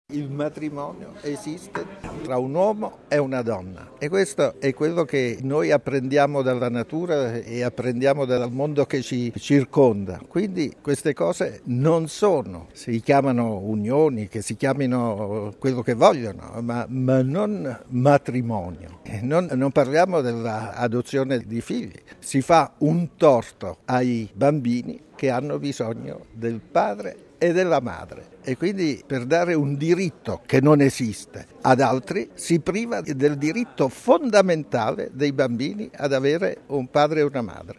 Il matrimonio esiste tra un uomo e una donna e questo è quello che noi apprendiamo dalla natura e apprendiamo dal mondo che ci circonda. Quindi queste cose non sono, si chiamano unioni, che si chiamino quello che vogliono, ma non matrimonio. Non parliamo dell'adozione di figli, si fa un torto ai bambini che hanno bisogno del padre e della madre e quindi per dare un diritto che non esiste ad altri si priva del diritto fondamentale dei bambini ad avere un padre e una madre.